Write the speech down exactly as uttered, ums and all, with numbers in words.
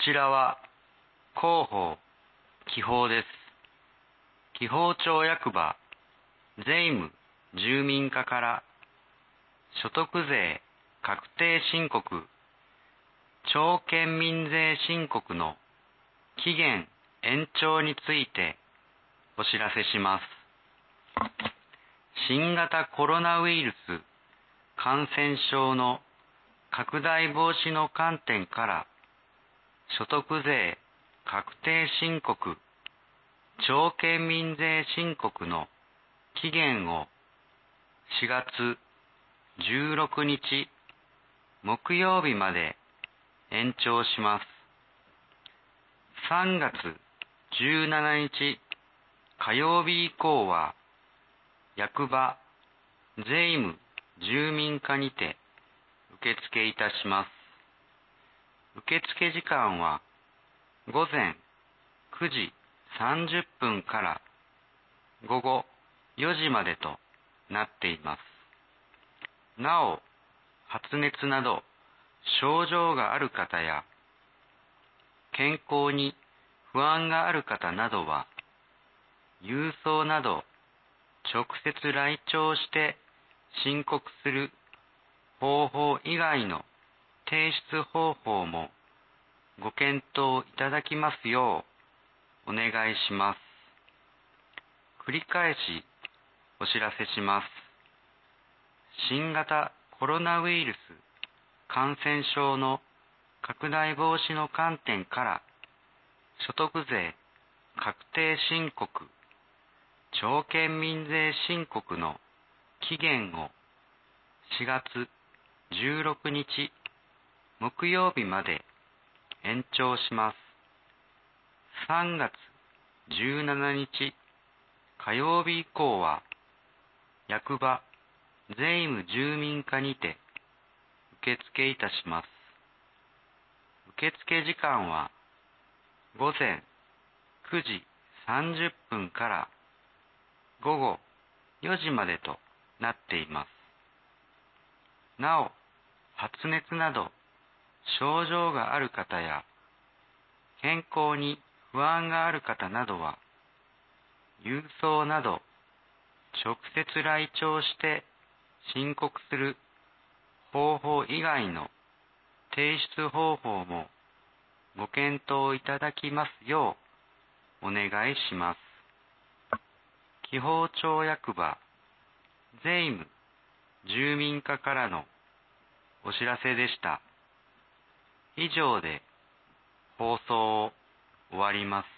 ちらは広報、記法です。紀宝町役場税務住民課から所得税確定申告、町県民税申告の期限延長についてお知らせします。新型コロナウイルス感染症の拡大防止の観点から所得税確定申告、町県民税申告の期限をしがつじゅうろくにち木曜日まで延長します。さんがつじゅうしちにち火曜日以降は役場税務住民課にて受付いたします。受付時間はごぜんくじさんじゅっぷんからごごよじまでとなっています。なお、発熱など症状がある方や健康に不安がある方などは郵送など直接来庁して申告する方法以外の提出方法もご検討いただきますようお願いします。繰り返しお知らせします。新型コロナウイルス感染症の拡大防止の観点から所得税確定申告、町県民税申告の期限をしがつじゅうろくにち木曜日まで延長します。さんがつじゅうしちにち火曜日以降は役場税務住民課にて受付いたします。受付時間はごぜんくじさんじゅっぷんからごごよじまでとなっています。なお、発熱など症状がある方や健康に不安がある方などは郵送など直接来庁して申告する方法以外の提出方法もご検討いただきますようお願いします。紀宝町役場税務住民課からのお知らせでした。以上で放送を終わります。